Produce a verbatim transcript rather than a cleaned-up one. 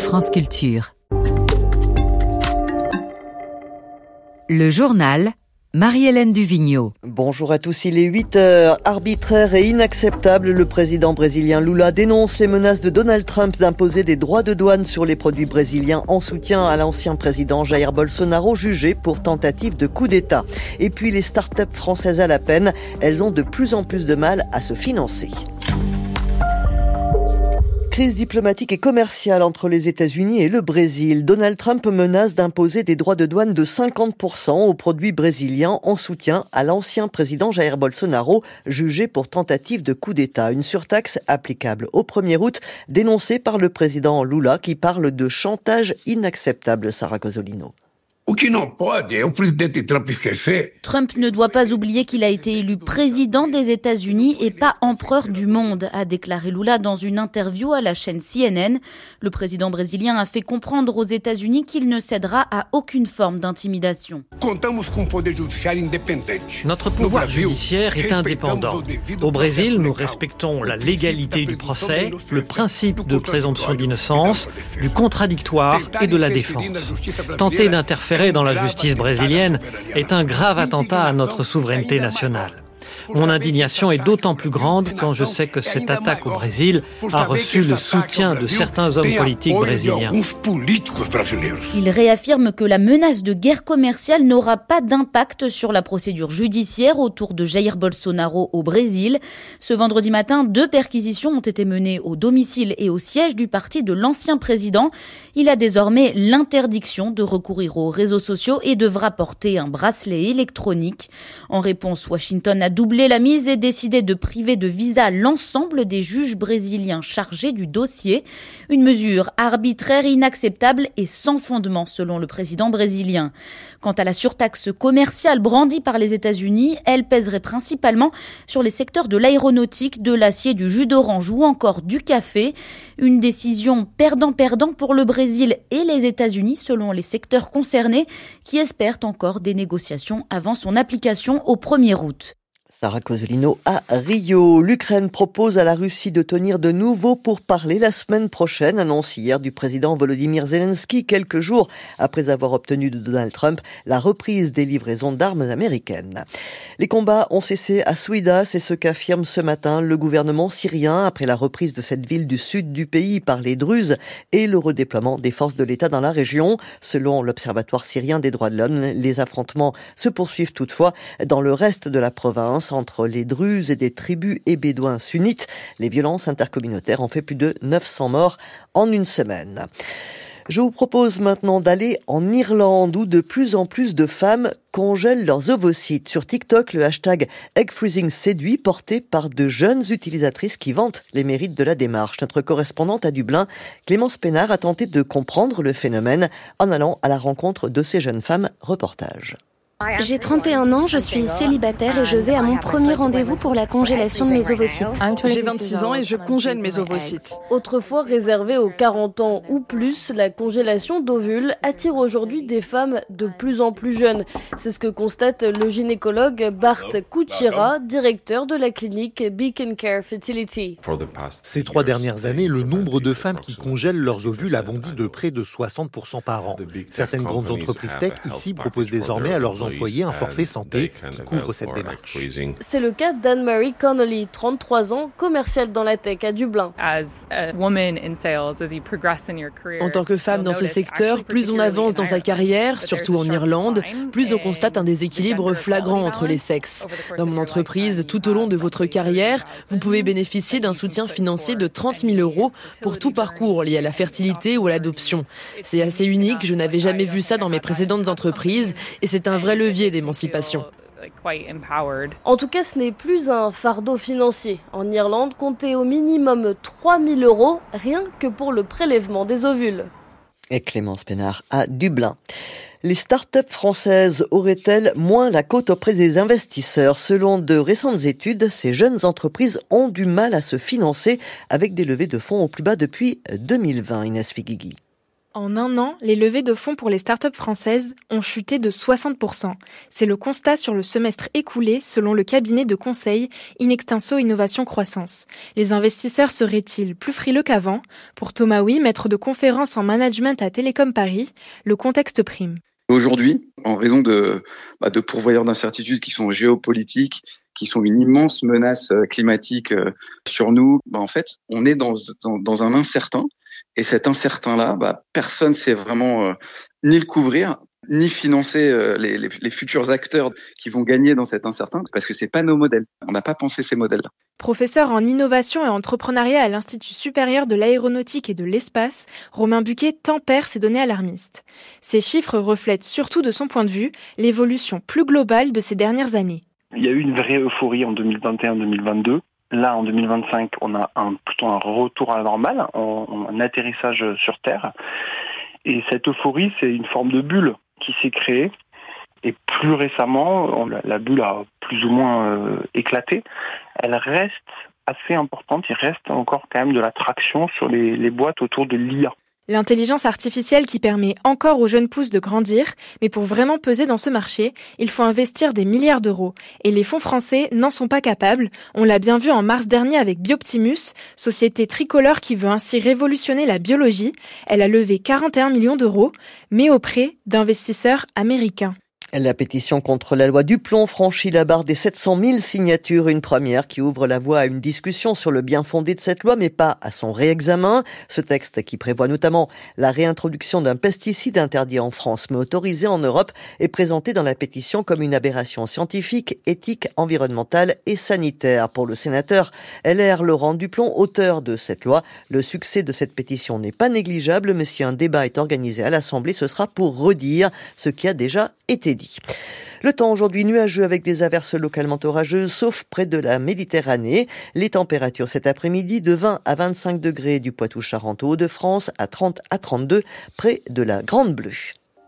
France Culture. Le journal, Marie-Hélène Duvigneau. Bonjour à tous, il est huit heures. Arbitraire et inacceptable, le président brésilien Lula dénonce les menaces de Donald Trump d'imposer des droits de douane sur les produits brésiliens en soutien à l'ancien président Jair Bolsonaro, jugé pour tentative de coup d'État. Et puis les start-up françaises à la peine, elles ont de plus en plus de mal à se financer. Crise diplomatique et commerciale entre les États-Unis et le Brésil. Donald Trump menace d'imposer des droits de douane de cinquante pour cent aux produits brésiliens en soutien à l'ancien président Jair Bolsonaro, jugé pour tentative de coup d'État. Une surtaxe applicable au premier août, dénoncée par le président Lula qui parle de chantage inacceptable. Sarah Cosolino. Trump ne doit pas oublier qu'il a été élu président des États-Unis et pas empereur du monde, a déclaré Lula dans une interview à la chaîne C N N. Le président brésilien a fait comprendre aux États-Unis qu'il ne cédera à aucune forme d'intimidation. Notre pouvoir judiciaire est indépendant. Au Brésil, nous respectons la légalité du procès, le principe de présomption d'innocence, du contradictoire et de la défense. Tenter d'interférer dans la justice brésilienne est un grave attentat à notre souveraineté nationale. Mon indignation est d'autant plus grande quand je sais que cette attaque au Brésil a reçu le soutien de certains hommes politiques brésiliens. Il réaffirme que la menace de guerre commerciale n'aura pas d'impact sur la procédure judiciaire autour de Jair Bolsonaro au Brésil. Ce vendredi matin, deux perquisitions ont été menées au domicile et au siège du parti de l'ancien président. Il a désormais l'interdiction de recourir aux réseaux sociaux et devra porter un bracelet électronique. En réponse, Washington a doublé la mise et décidé de priver de visa l'ensemble des juges brésiliens chargés du dossier. Une mesure arbitraire, inacceptable et sans fondement, selon le président brésilien. Quant à la surtaxe commerciale brandie par les États-Unis, elle pèserait principalement sur les secteurs de l'aéronautique, de l'acier, du jus d'orange ou encore du café. Une décision perdant-perdant pour le Brésil et les États-Unis, selon les secteurs concernés, qui espèrent encore des négociations avant son application au premier août. Sarah Cosolino à Rio. L'Ukraine propose à la Russie de tenir de nouveau pourparlers la semaine prochaine, annonce hier du président Volodymyr Zelensky, quelques jours après avoir obtenu de Donald Trump la reprise des livraisons d'armes américaines. Les combats ont cessé à Souida, c'est ce qu'affirme ce matin le gouvernement syrien après la reprise de cette ville du sud du pays par les Druzes et le redéploiement des forces de l'État dans la région. Selon l'Observatoire syrien des droits de l'homme, les affrontements se poursuivent toutefois dans le reste de la province entre les Druzes et des tribus et bédouins sunnites. Les violences intercommunautaires ont fait plus de neuf cents morts en une semaine. Je vous propose maintenant d'aller en Irlande où de plus en plus de femmes congèlent leurs ovocytes. Sur TikTok, le hashtag Egg Freezing séduit, porté par de jeunes utilisatrices qui vantent les mérites de la démarche. Notre correspondante à Dublin, Clémence Pénard, a tenté de comprendre le phénomène en allant à la rencontre de ces jeunes femmes. Reportage. J'ai trente et un ans, je suis célibataire et je vais à mon premier rendez-vous pour la congélation de mes ovocytes. J'ai vingt-six ans et je congèle mes ovocytes. Autrefois réservée aux quarante ans ou plus, la congélation d'ovules attire aujourd'hui des femmes de plus en plus jeunes. C'est ce que constate le gynécologue Bart Kuchera, directeur de la clinique Beacon Care Fertility. Ces trois dernières années, le nombre de femmes qui congèlent leurs ovules a bondi de près de soixante pour cent par an. Certaines grandes entreprises tech ici proposent désormais à leurs employés un forfait santé qui couvre cette démarche. C'est le cas d'Anne-Marie Connolly, trente-trois ans, commerciale dans la tech à Dublin. En tant que femme dans ce secteur, plus on avance dans sa carrière, surtout en Irlande, plus on constate un déséquilibre flagrant entre les sexes. Dans mon entreprise, tout au long de votre carrière, vous pouvez bénéficier d'un soutien financier de trente mille euros pour tout parcours lié à la fertilité ou à l'adoption. C'est assez unique, je n'avais jamais vu ça dans mes précédentes entreprises et c'est un vrai levier d'émancipation. En tout cas, ce n'est plus un fardeau financier. En Irlande, comptez au minimum trois mille euros, rien que pour le prélèvement des ovules. Et Clémence Pénard à Dublin. Les start-up françaises auraient-elles moins la cote auprès des investisseurs ? Selon de récentes études, ces jeunes entreprises ont du mal à se financer avec des levées de fonds au plus bas depuis deux mille vingt. Inès Figuigui. En un an, les levées de fonds pour les startups françaises ont chuté de soixante pour cent. C'est le constat sur le semestre écoulé selon le cabinet de conseil Inextinso Innovation Croissance. Les investisseurs seraient-ils plus frileux qu'avant ? Pour Thomas Huy, maître de conférence en management à Télécom Paris, le contexte prime. Aujourd'hui, en raison de, bah, de pourvoyeurs d'incertitudes qui sont géopolitiques, qui sont une immense menace climatique sur nous, bah, en fait, on est dans, dans, dans un incertain. Et cet incertain-là, bah, personne ne sait vraiment euh, ni le couvrir, ni financer euh, les, les, les futurs acteurs qui vont gagner dans cet incertain, parce que c'est pas nos modèles. On n'a pas pensé ces modèles-là. Professeur en innovation et entrepreneuriat à l'Institut supérieur de l'aéronautique et de l'espace, Romain Buquet tempère ces données alarmistes. Ces chiffres reflètent surtout de son point de vue l'évolution plus globale de ces dernières années. Il y a eu une vraie euphorie en deux mille vingt et un deux mille vingt-deux. Là, en deux mille vingt-cinq, on a un, plutôt un retour à la normale, un, un atterrissage sur Terre. Et cette euphorie, c'est une forme de bulle qui s'est créée. Et plus récemment, la, la bulle a plus ou moins euh, éclaté. Elle reste assez importante. Il reste encore quand même de la traction sur les, les boîtes autour de l'I A. L'intelligence artificielle qui permet encore aux jeunes pousses de grandir, mais pour vraiment peser dans ce marché, il faut investir des milliards d'euros. Et les fonds français n'en sont pas capables. On l'a bien vu en mars dernier avec Bioptimus, société tricolore qui veut ainsi révolutionner la biologie. Elle a levé quarante et un millions d'euros, mais auprès d'investisseurs américains. La pétition contre la loi Duplon franchit la barre des sept cent mille signatures, une première qui ouvre la voie à une discussion sur le bien fondé de cette loi, mais pas à son réexamen. Ce texte, qui prévoit notamment la réintroduction d'un pesticide interdit en France mais autorisé en Europe, est présenté dans la pétition comme une aberration scientifique, éthique, environnementale et sanitaire. Pour le sénateur L R Laurent Duplon, auteur de cette loi, le succès de cette pétition n'est pas négligeable, mais si un débat est organisé à l'Assemblée, ce sera pour redire ce qui a déjà été dit. Le temps aujourd'hui nuageux avec des averses localement orageuses, sauf près de la Méditerranée. Les températures cet après-midi de vingt à vingt-cinq degrés du Poitou-Charentes au Hauts-de-France, à trente à trente-deux près de la Grande Bleue.